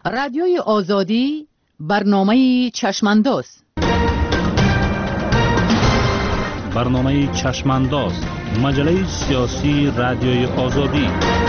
رادیوی آزادی برنامه چشمانداز. برنامه چشمانداز، مجله سیاسی رادیوی آزادی.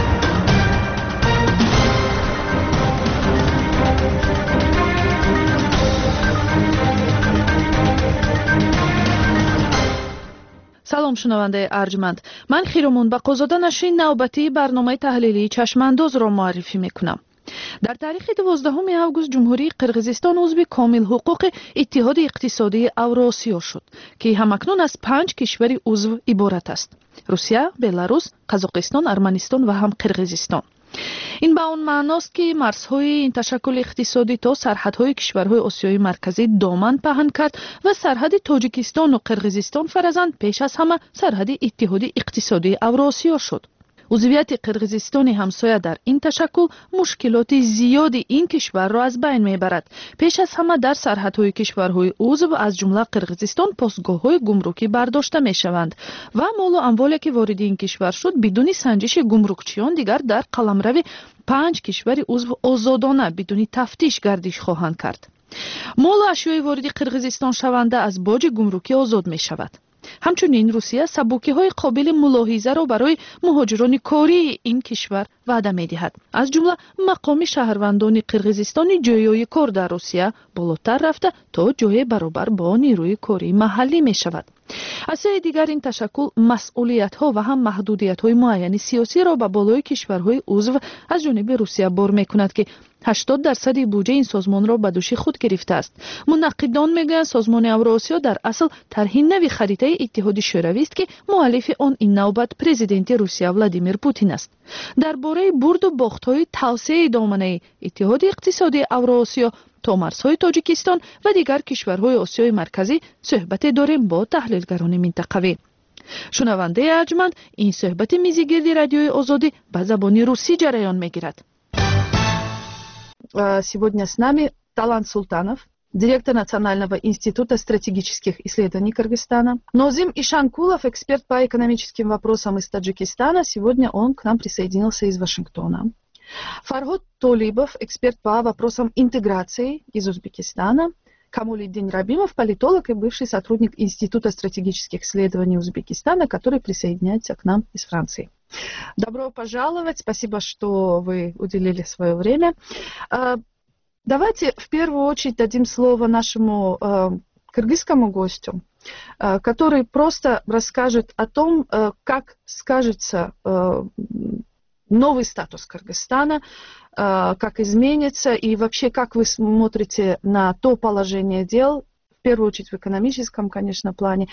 سلام شنونده ارجمند، من خیرمون بقازاده نشین نوبتی برنامه تحلیلی چشمانداز را معرفی میکنم. در تاریخ 12 آگوست جمهوری قرقیزستان عضو کامل حقوق اتحاد اقتصادی اوراسیا شد که همکنون از 5 کشور عضو عبارت است: روسیه، بلاروس، قزاقستان، ارمنستان و هم قرقیزستان. این به اون معناست که مرزهای این تشکل اقتصادی تا سرحدهای کشورهای آسیای مرکزی دامن پهن کرد و سرحد تاجیکستان و قرقیزستان فرزند پیش از همه سرحد اتحاد اقتصادی اوراسیا شد. عضویت قرقیزستان همسایه در این تشکل مشکلات زیادی این کشور را از بین میبرد. پیش از همه در سرحدهای کشورهای عضو از جمله قرقیزستان پاسگاه‌های گمرکی برداشته میشوند و مال و اموالی که وارد این کشور شد بدون سنجش گمرکچیان دیگر در قلمرو 5 کشور عضو آزادانه بدون تفتیش گردش خواهند کرد. مال و اشیای وارد قرقیزستان شونده از باج گمرکی آزاد میشود. همچنین روسیه سبوکی‌های قابل ملاحظه را برای مهاجران کاری این کشور وعده می‌دهد. از جمله مقام شهروندان قرقیزستان جایهای کار در روسیه بالاتر رفته تا جای برابر با نیروی کاری محلی می‌شود. از سوی دیگر این تشکل مسئولیت‌ها و هم محدودیت‌های معین سیاسی را به بالای کشورهای عضو از جانب روسیه بار می‌کند که 80% بودجه این سازمان را به دوش خود گرفته است. منقدان میگویند سازمان اوراسیا در اصل طرح نوی خریطه اتحاد شوروی است که مؤلف آن این نوبت پرزیدنت روسیه ولادیمیر پوتین است. درباره برد و باخت‌های توسعه دامنه اتحاد اقتصادی اوراسیا تا مرزهای تاجیکستان و دیگر کشورهای آسیای مرکزی صحبت داریم با تحلیلگران منطقوی. شنونده ارجمند، این صحبت میزگردی رادیوی آزادی به زبان روسی جریان میگیرد. Сегодня с нами Талант Султанов, директор Национального института стратегических исследований Кыргызстана. Нозим Ишанкулов, эксперт по экономическим вопросам из Таджикистана. Сегодня он к нам присоединился из Вашингтона. Фаргот Толибов, эксперт по вопросам интеграции из Узбекистана. Камулиддин Рабимов, политолог и бывший сотрудник Института стратегических исследований Узбекистана, который присоединяется к нам из Франции. Добро пожаловать, спасибо, что вы уделили свое время. Давайте в первую очередь дадим слово нашему кыргызскому гостю, который просто расскажет о том, как скажется новый статус Кыргызстана, как изменится и вообще как вы смотрите на то положение дел, в первую очередь в экономическом, конечно, плане,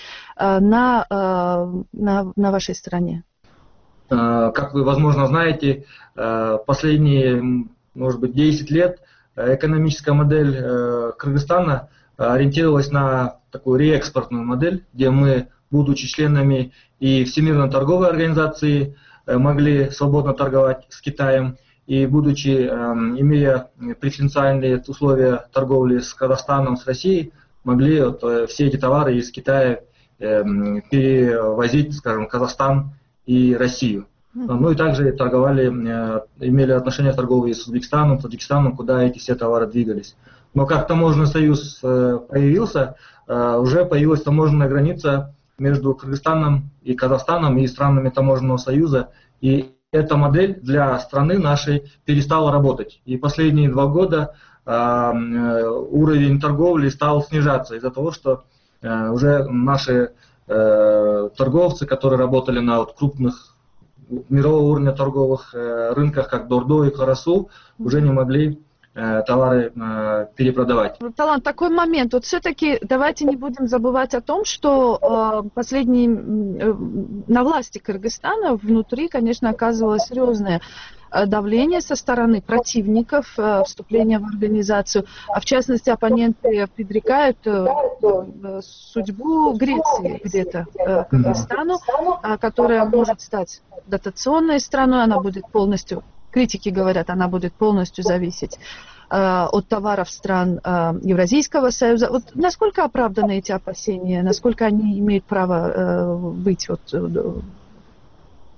на вашей стране. Как вы, возможно, знаете, последние, может быть, 10 лет экономическая модель Кыргызстана ориентировалась на такую реэкспортную модель, где мы, будучи членами и Всемирной торговой организации, могли свободно торговать с Китаем, и будучи, имея преференциальные условия торговли с Казахстаном, с Россией, могли все эти товары из Китая перевозить, скажем, в Казахстан и Россию. Ну и также торговали, имели отношения торговые с Узбекистаном, Таджикистаном, куда эти все товары двигались. Но как таможенный союз появился, уже появилась таможенная граница между Кыргызстаном и Казахстаном и странами таможенного союза. И эта модель для страны нашей перестала работать. И последние 2 года уровень торговли стал снижаться из-за того, что уже наши торговцы, которые работали на крупных мирового уровня торговых рынках, как Дордо и Карасу, уже не могли товары перепродавать. Талант, такой момент. Вот все-таки давайте не будем забывать о том, что последние на власти Кыргызстана внутри, конечно, оказывалось серьезное давление со стороны противников вступления в организацию, а в частности оппоненты предрекают судьбу Греции где-то Кыргызстану, которая может стать дотационной страной, она будет полностью, критики говорят, она будет полностью зависеть от товаров стран Евразийского союза. Вот насколько оправданы эти опасения, насколько они имеют право быть вот в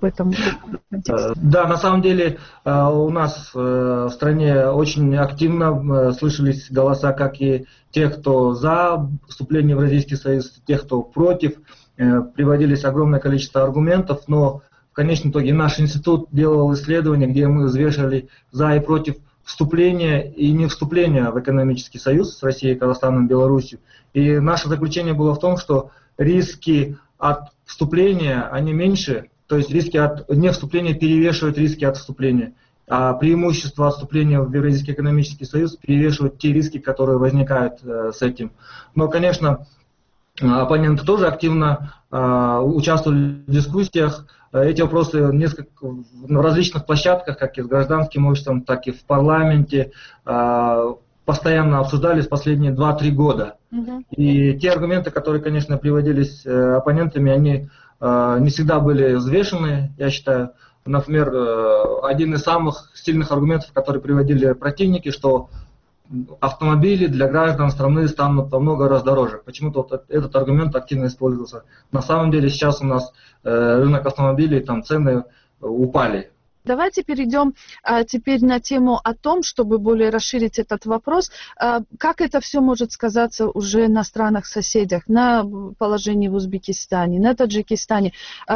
этом контексте? Да, на самом деле у нас в стране очень активно слышались голоса как и тех, кто за вступление в Евразийский союз, тех, кто против. Приводились огромное количество аргументов, но в конечном итоге наш институт делал исследования, где мы взвешивали за и против вступления и не вступления в экономический союз с Россией, Казахстаном, Беларусью. И наше заключение было в том, что риски от вступления, они меньше, то есть риски от невступления перевешивают риски от вступления. А преимущество от вступления в Евразийский экономический союз перевешивают те риски, которые возникают с этим. Но, конечно, оппоненты тоже активно участвовали в дискуссиях. Эти вопросы на различных площадках, как и с гражданским обществом, так и в парламенте, постоянно обсуждались последние 2-3 года. И те аргументы, которые, конечно, приводились оппонентами, они не всегда были взвешены, я считаю. Например, один из самых сильных аргументов, которые приводили противники, что автомобили для граждан страны станут во много раз дороже. Почему-то вот этот аргумент активно использовался. На самом деле сейчас у нас рынок автомобилей, там цены упали. Давайте перейдем теперь на тему о том, чтобы более расширить этот вопрос, как это все может сказаться уже на странах-соседях, на положении в Узбекистане, на Таджикистане.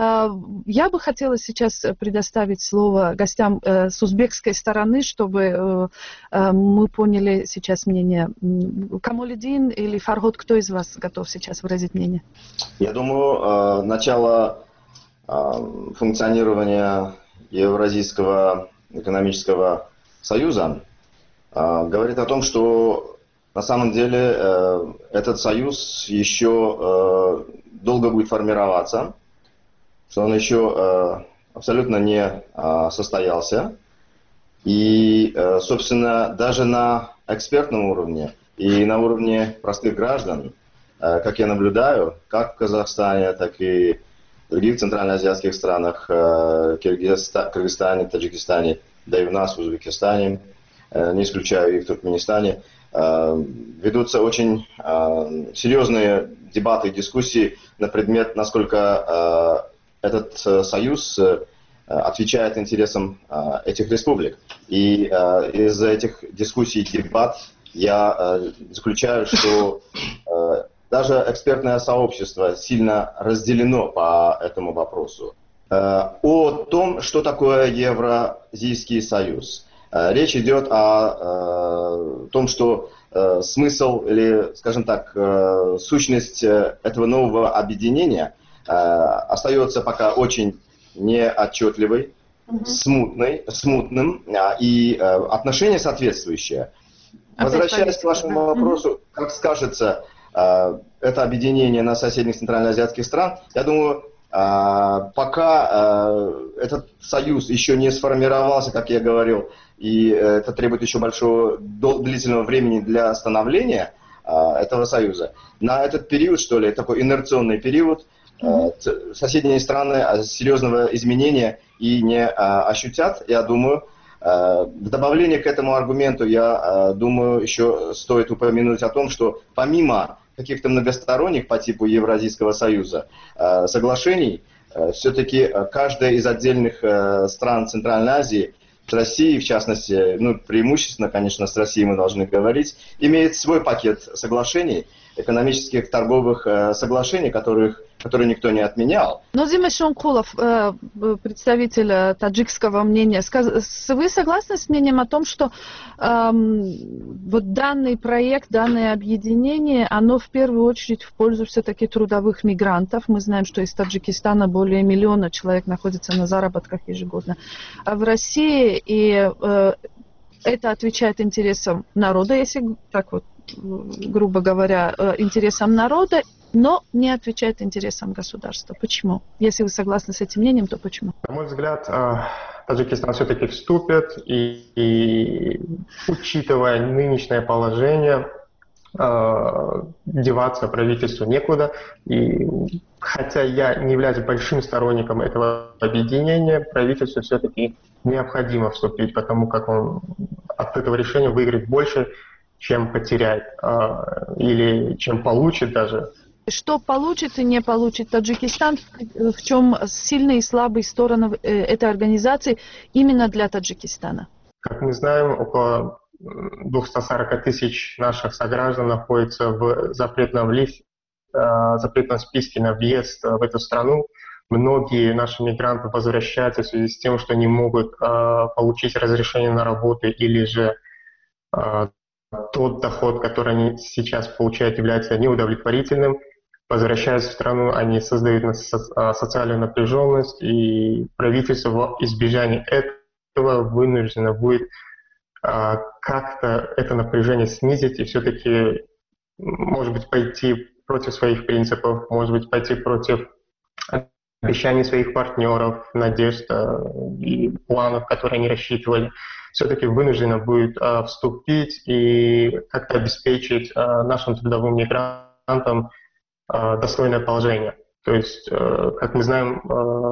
Я бы хотела сейчас предоставить слово гостям с узбекской стороны, чтобы мы поняли сейчас мнение. Камолидин или Фарход, кто из вас готов сейчас выразить мнение? Я думаю, начало функционирования Евразийского экономического союза говорит о том, что на самом деле этот союз еще долго будет формироваться, что он еще абсолютно не состоялся. И, собственно, даже на экспертном уровне и на уровне простых граждан, как я наблюдаю, как в Казахстане, так и в других центральноазиатских странах, Кыргызстане, Таджикистане, да и у нас в Узбекистане, не исключаю и в Туркменистане, ведутся очень серьезные дебаты и дискуссии на предмет, насколько этот союз отвечает интересам этих республик. И из этих дискуссий и дебат я заключаю, что даже экспертное сообщество сильно разделено по этому вопросу. О том, что такое Евразийский союз. Речь идет о том, что смысл или, скажем так, сущность этого нового объединения остается пока очень неотчетливой, смутным, и отношения соответствующие. Возвращаясь к вашему вопросу, как скажется это объединение на соседних центральноазиатских стран, я думаю, пока этот союз еще не сформировался, как я говорил, и это требует еще большого длительного времени для становления этого союза. На этот период, что ли, такой инерционный период, соседние страны серьезного изменения и не ощутят, я думаю. В добавление к этому аргументу, я думаю, еще стоит упомянуть о том, что помимо каких-то многосторонних по типу Евразийского союза соглашений, все-таки каждая из отдельных стран Центральной Азии, с Россией в частности, преимущественно, конечно, с Россией мы должны говорить, имеет свой пакет соглашений, экономических, торговых соглашений, которые никто не отменял. Нозиме Шонкулов, представитель таджикского мнения, вы согласны с мнением о том, что вот данный проект, данное объединение, оно в первую очередь в пользу все-таки трудовых мигрантов? Мы знаем, что из Таджикистана более 1 миллиона человек находится на заработках ежегодно в России, и это отвечает интересам народа, если так вот, грубо говоря, интересам народа, но не отвечает интересам государства. Почему? Если вы согласны с этим мнением, то почему? На мой взгляд, Таджикистан все-таки вступит, и учитывая нынешнее положение, деваться правительству некуда. И хотя я не являюсь большим сторонником этого объединения, правительству все-таки необходимо вступить, потому как он от этого решения выиграет больше, чем потеряет, или чем получит даже. что получит и не получит Таджикистан, в чем сильные и слабые стороны этой организации именно для Таджикистана? Как мы знаем, около 240 тысяч наших сограждан находятся в запретном списке на въезд в эту страну. Многие наши мигранты возвращаются в связи с тем, что не могут получить разрешение на работу, или же тот доход, который они сейчас получают, является неудовлетворительным. Возвращаясь в страну, они создают социальную напряженность, и правительство во избежание этого вынуждено будет как-то это напряжение снизить и все-таки, может быть, пойти против своих принципов, может быть, пойти против обещаний своих партнеров, надежд и планов, которые они рассчитывали. Все-таки вынуждено будет вступить и как-то обеспечить нашим трудовым мигрантам достойное положение. То есть, как мы знаем,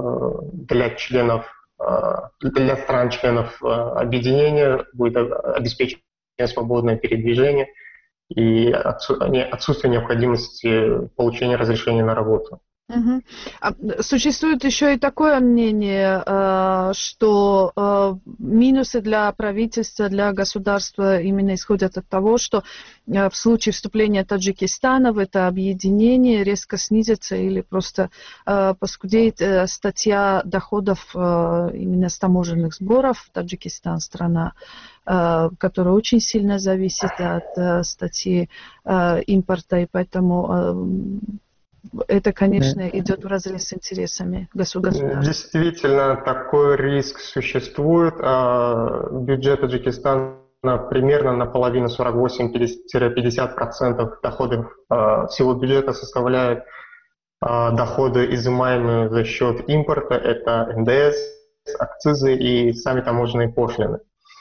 для стран-членов объединения будет обеспечено свободное передвижение и отсутствие необходимости получения разрешения на работу. Угу. Существует еще и такое мнение, что минусы для правительства, для государства именно исходят от того, что в случае вступления Таджикистана в это объединение резко снизится или просто поскудеет статья доходов именно с таможенных сборов. Таджикистан — страна, которая очень сильно зависит от статьи импорта, и поэтому это, конечно, идет вразрез с интересами государства. Действительно, такой риск существует. Бюджет Таджикистана примерно наполовину, 48-50% доходов всего бюджета составляют доходы, изымаемые за счет импорта. Это НДС, акцизы и сами таможенные пошлины.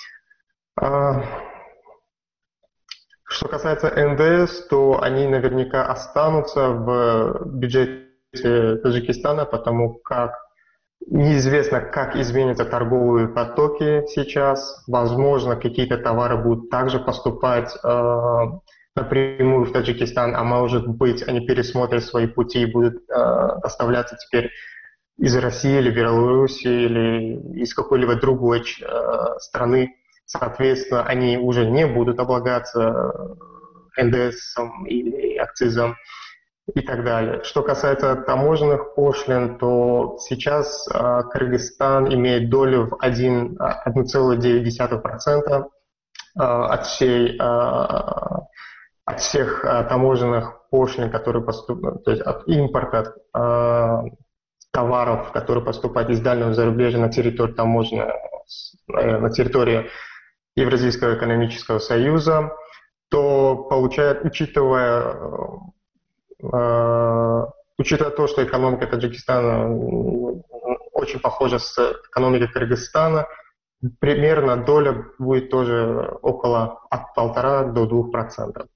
Что касается НДС, то они наверняка останутся в бюджете Таджикистана, потому как неизвестно, как изменятся торговые потоки сейчас. Возможно, какие-то товары будут также поступать напрямую в Таджикистан, а может быть, они пересмотрят свои пути и будут доставляться теперь из России или Беларуси или из какой-либо другой страны. Соответственно, они уже не будут облагаться НДСом или акцизом и так далее. Что касается таможенных пошлин, то сейчас Кыргызстан имеет долю в 1,9% от всех таможенных пошлин, которые поступают, то есть от импорта товаров, которые поступают из дальнего зарубежья на территорию на территорию Евразийского экономического союза, то получает, учитывая то, что экономика Таджикистана очень похожа с экономикой Кыргызстана, примерно доля будет тоже около от 1,5 до 2%.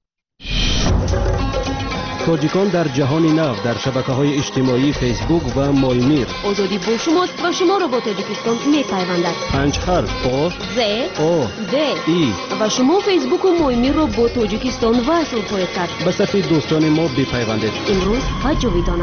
تاجیکان در جهان نو در شبکه‌های اجتماعی فیسبوک و مایمیر. آزادی با شماست و شما را با تاجیکستان می‌پیوندد. 5 حرف با ز او د ای و شما فیسبوک و مایمیر را با تاجیکستان وصل خواهید کرد. به صفحه دوستان ما بپیوندید. امروز ها جاویدانه.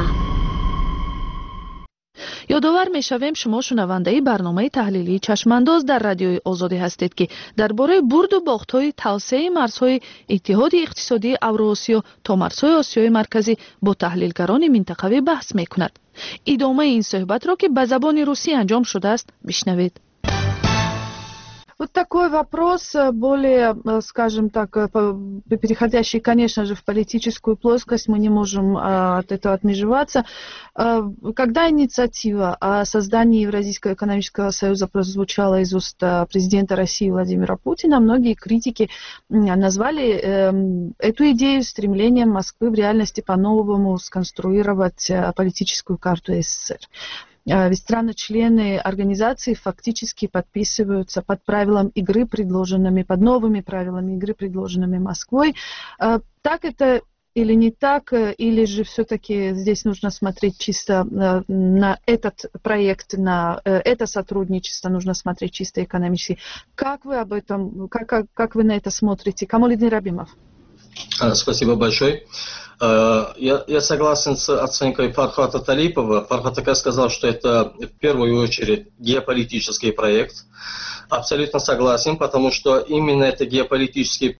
یادآور می‌شویم شما شنونده برنامه تحلیلی چشمانداز در رادیوی آزادی هستید که درباره برد و باخت‌های توسعه مرزهای اتحاد اقتصادی اوراسیا تا مرزهای آسیای مرکزی با تحلیلگران منطقوی بحث می‌کند. ادامه این صحبت را که به زبان روسی انجام شده است بشنوید. Вот такой вопрос, более, скажем так, переходящий, конечно же, в политическую плоскость, мы не можем от этого отмежеваться. Когда инициатива о создании Евразийского экономического союза прозвучала из уст президента России Владимира Путина, многие критики назвали эту идею стремлением Москвы в реальности по-новому сконструировать политическую карту СССР. Ведь страны-члены организации фактически подписываются под правилам игры, предложенными, под новыми правилами игры, предложенными Москвой. Так это или не так, или же все-таки здесь нужно смотреть чисто на этот проект, на это сотрудничество, нужно смотреть чисто экономически. Как вы об этом, как вы на это смотрите? Камолидин Рабимов. Спасибо большое. Я согласен с оценкой Фархата Талипова. Фархат сказал, что это в первую очередь геополитический проект. Абсолютно согласен, потому что именно это геополитический